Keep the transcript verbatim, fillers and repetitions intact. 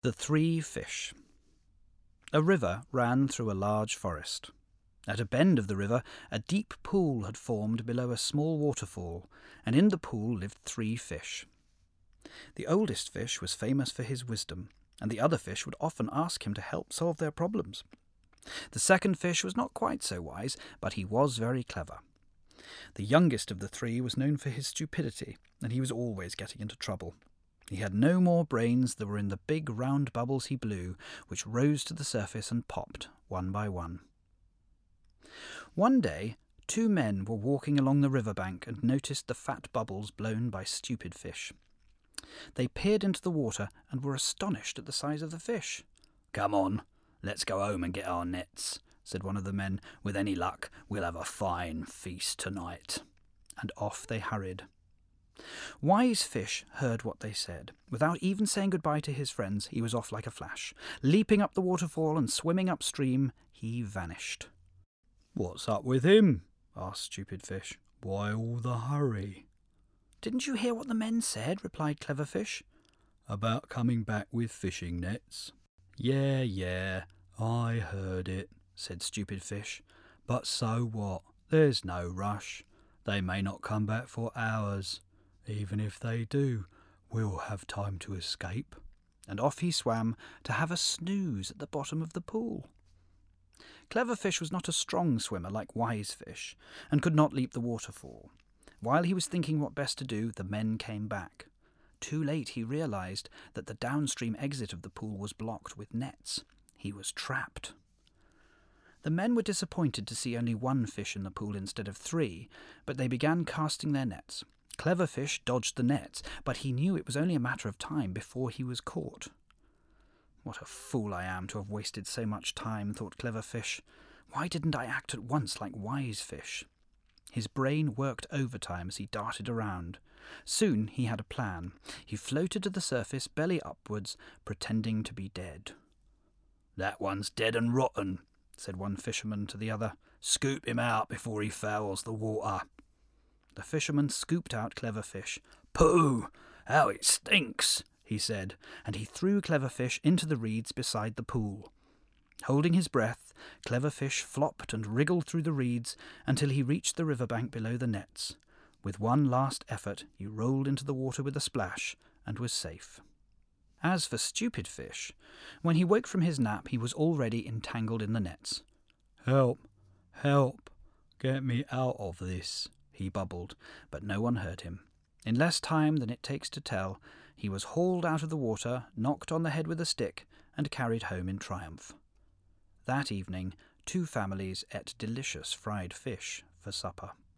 The Three Fish. A river ran through a large forest. At a bend of the river, a deep pool had formed below a small waterfall, and in the pool lived three fish. The oldest fish was famous for his wisdom, and the other fish would often ask him to help solve their problems. The second fish was not quite so wise, but he was very clever. The youngest of the three was known for his stupidity, and he was always getting into trouble. He had no more brains than were in the big round bubbles he blew, which rose to the surface and popped, one by one. One day, two men were walking along the river bank and noticed the fat bubbles blown by Stupid Fish. They peered into the water and were astonished at the size of the fish. "Come on, let's go home and get our nets," said one of the men. "With any luck, we'll have a fine feast tonight." And off they hurried. Wise Fish heard what they said. Without even saying goodbye to his friends, he was off like a flash. Leaping up the waterfall and swimming upstream, he vanished. "What's up with him?" asked Stupid Fish. "Why all the hurry?" "Didn't you hear what the men said?" replied Clever Fish. "About coming back with fishing nets?" "Yeah, yeah, I heard it," said Stupid Fish. "But so what? There's no rush. They may not come back for hours. Even if they do, we'll have time to escape." And off he swam to have a snooze at the bottom of the pool. Clever Fish was not a strong swimmer like Wise Fish, and could not leap the waterfall. While he was thinking what best to do, the men came back. Too late he realized that the downstream exit of the pool was blocked with nets. He was trapped. The men were disappointed to see only one fish in the pool instead of three, but they began casting their nets. Clever Fish dodged the nets, but he knew it was only a matter of time before he was caught. "What a fool I am to have wasted so much time," thought Clever Fish. "Why didn't I act at once like Wise Fish?" His brain worked overtime as he darted around. Soon he had a plan. He floated to the surface, belly upwards, pretending to be dead. "That one's dead and rotten," said one fisherman to the other. "Scoop him out before he fouls the water." The fisherman scooped out Clever Fish. "Pooh! How it stinks!" he said, and he threw Clever Fish into the reeds beside the pool. Holding his breath, Clever Fish flopped and wriggled through the reeds until he reached the river bank below the nets. With one last effort, he rolled into the water with a splash and was safe. As for Stupid Fish, when he woke from his nap, he was already entangled in the nets. "Help! Help! Get me out of this!" he bubbled, but no one heard him. In less time than it takes to tell, he was hauled out of the water, knocked on the head with a stick, and carried home in triumph. That evening, two families ate delicious fried fish for supper.